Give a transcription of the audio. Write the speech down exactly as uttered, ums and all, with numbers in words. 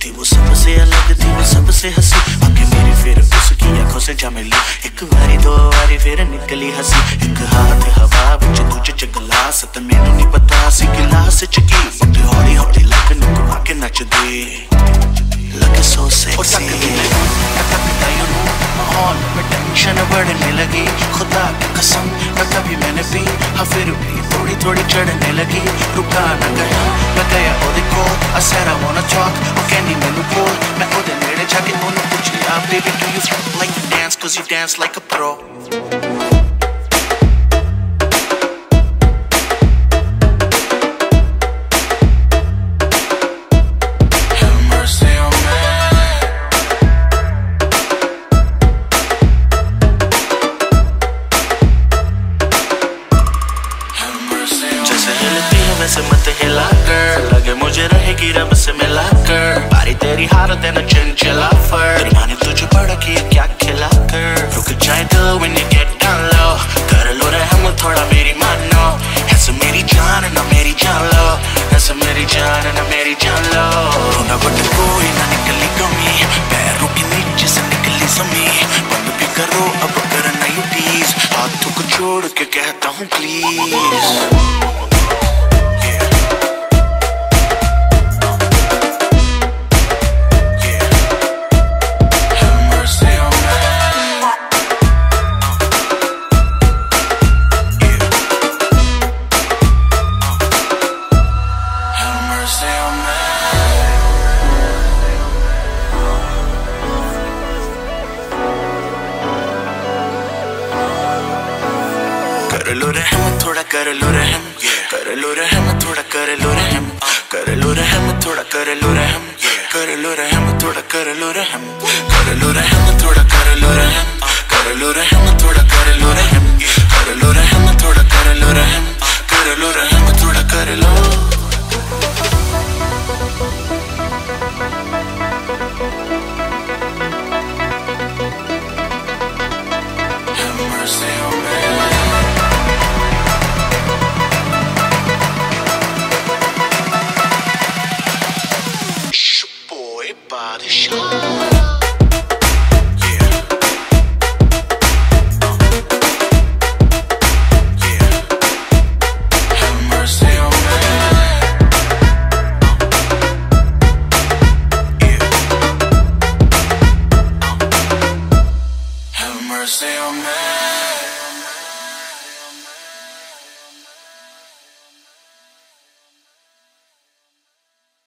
थी वो सबसे अलग थी, वो सबसे हंसी आके मेरी फिर उसकी आंखों से जा मिली। एक बारी दो बारी फिर निकली हंसी, एक हाथ हवा विच दूजे च गिलास ते मैनू नहीं पता सी गिलास च की बट हौली हौली लग नुक आके नचदी लगे सो सेक्सी। माहौल में टेंशन बढ़ने लगी, खुदा की कसम न कभी मैंने पी हाँ फिर भी थोड़ी थोड़ी चढ़ने लगी। रुका न गया मैं गया ओदे कोल, I said I wanna talk, ओ कहनी मैनू बोल। मैं ओदे नेड़े जाके ओनू पुछया baby do you like to dance cause you dance like a pro। से मत हिला कर, लगे मुझे रहेगी रब से मिला कर। बारी तेरी हारत है न चंचला फर, माने तुझे बड़ा किया क्या खिला कर। रुक जाए दिल when you get down low, कर लो रहम थोड़ा मेरी मानो। ऐसे मेरी जान ना मेरी जान लो, ऐसे मेरी जान ना मेरी जान लो। ना बट कोई ना निकली कमी, पैरों के नीचे से निकली जमी। बंद भी करो अब करना यू टीज, हाथों को छोड़ के कहता हूँ प्लीज। कर लो रहम थोड़ा कर लो रहम, कर लो रहम थोड़ा कर लो रहम, कर लो रहम थोड़ा कर लो रहम, कर लो रहम थोड़ा कर लो रहम, कर लो रहम थोड़ा कर लो रहम, कर लो रहम थोड़ा कर लो रहम, कर लो रहम थोड़ा कर लो रहम, कर लो रहम थोड़ा कर लो। Have mercy on me। Body shot. Yeah. Yeah. Have mercy on me. Yeah. Have mercy on me.